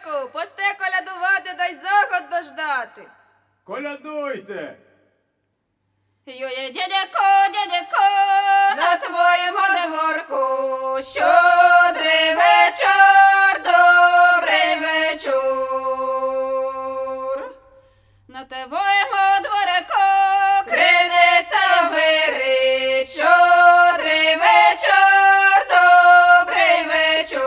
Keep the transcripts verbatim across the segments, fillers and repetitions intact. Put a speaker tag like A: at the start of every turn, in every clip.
A: Володьку, пусти колядувати, дай заход дождати.
B: Колядуйте!
A: Йоє, дядяко, дядяко, на твоєму дворку щодрий вечір, добрий вечір. На твоєму дворку криниця вирить, щодрий вечір, добрий вечір.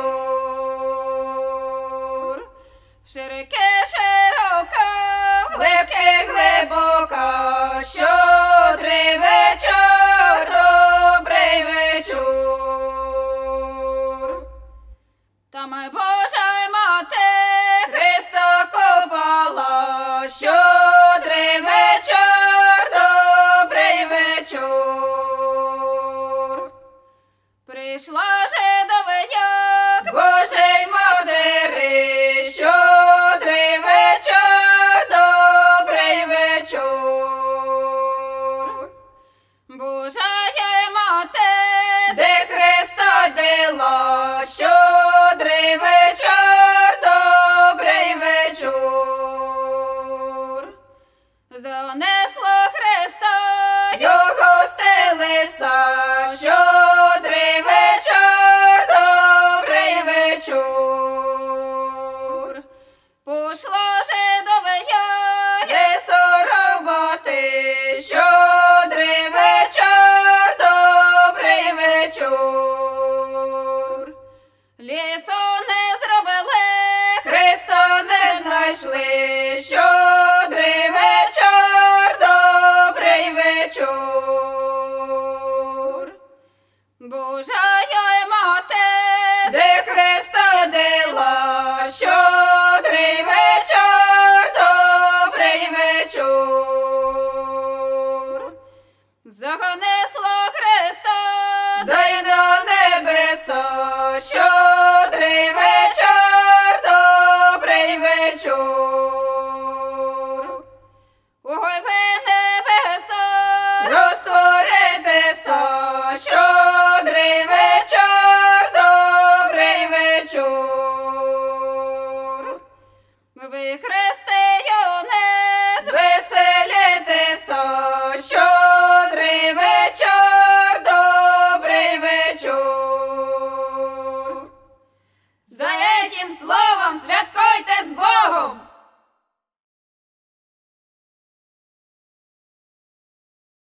A: В широке широка, глибке глибока, щодрий вечір, добрий вечір. Там Божа мати Христа копала, щодрий вечір, добрий вечір. Прийшла жидов'як Божий матері, щодрий вечір, добрий вечір. Божа є мати, де Христа дила, щодрий вечір, добрий вечір. Занесло Христа його стелиса, щодрий вечір, добрий вечір. Пошла жидов'як лісо роботи, щодрий вечір, добрий вечір. Лісо не зробили, Христа не знайшли, щодрий вечір, добрий вечір. Божа я мати, де Христа дила, щодрий вечір, добрий вечір. Занесла Христа, дай на небеса, щодрий вечір, добрий вечір. Ой, ви небеса, розтворитеся, щодрий вечір, добрий вечір. Ви, християни, звеселітеся, щодрий вечір, добрий вечір. За этим словом святкуйте з Богом!